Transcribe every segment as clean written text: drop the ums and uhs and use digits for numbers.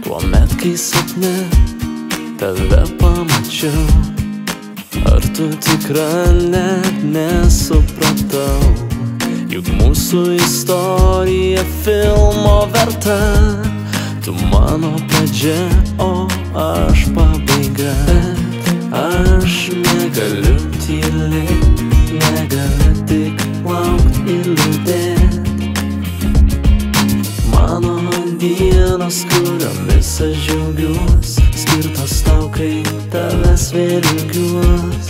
Tuomet, kai sapne tave pamačiau, ar tu tikra net nesupratau, juk mūsų istorija filmo verta. Tu mano pradžia, o aš pabaiga. Bet aš negaliu tylėt, negaliu tik laukt ir liūdėt. Mano dienos, kuriomis aš džiaugiuos, skirtos tau, kai tavęs vėl ilgiuos.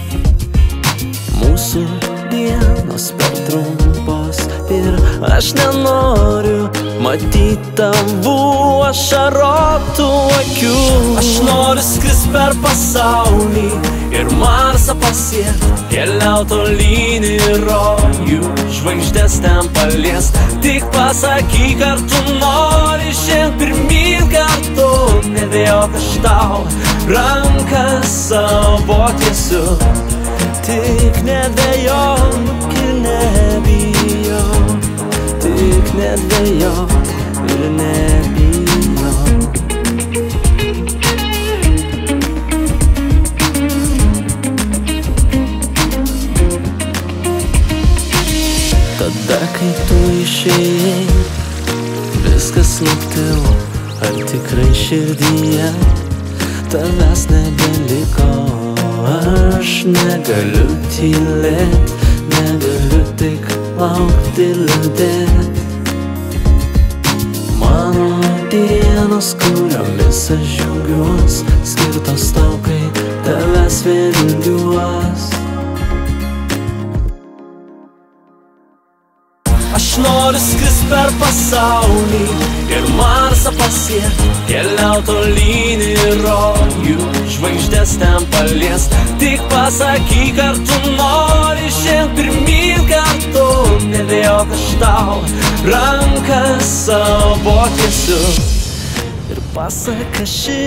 Mūsų dienos per trumpos ir aš nenoriu matyt tavų ašarotų akių. Aš noriu skrist per pasaulį ir Marsą pasiekt, keliaut tolyn į rojų, žvaigždės ten paliest. Tik pasakyk, ar tu nori žengt pirmyn kartu, nebijok, aš tau ranką savo tiesiu. Tik nedvejok ir nebijok, tik nedvejok ir nebijok. Tada, kai tu išėjai, viskas nutilo, ar tikrai širdyje tavęs nebeliko. Aš negaliu tylėt, negaliu tik laukt ir liūdėt. Mano dienos, kuriomis aš džiaugiuos, skirtos tau, kai tavęs vėl ilgiuos. Aš noriu skrist per pasaulį ir Marsą pasiekt, keliaut tolyn į rojų, žvaigždės ten paliest. Tik pasakyk, ar tu nori žengt pirmyn kartu, nebijok, aš tau ranką savo tiesiu. Ir pasaka ši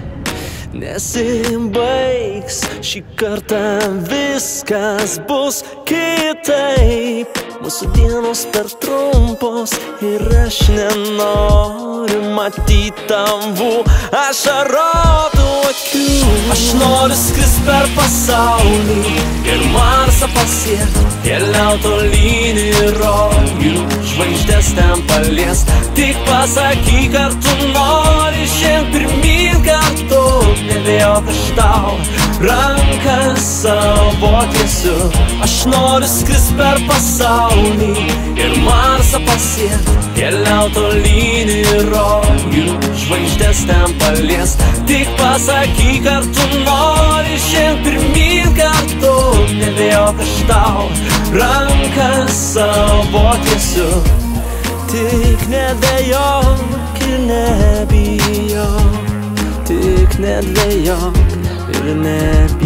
nesibaigs, šį kartą viskas bus kitaip. Mūsų dienos per trumpos ir aš nenoriu matyt tavų ašarotų akių. Aš noriu skrist per pasaulį ir Marsą pasiekt, keliaut tolyn į rojų, žvaigždės ten paliest. Tik pasakyk, ar tu nori žengt pirmyn kartu, nebijok, aš tau ranką savo tiesiu. Aš noriu skrist per pasaulį ir Marsą pasiekt, keliaut tolyn į rojų, žvaigždės ten paliest. Tik pasakyk, ar tu nori žengt pirmyn kartu, nebijok, aš tau ranką savo tiesiu. Tik nedvejok ir nebijok, tik nedvejok ir nebijok.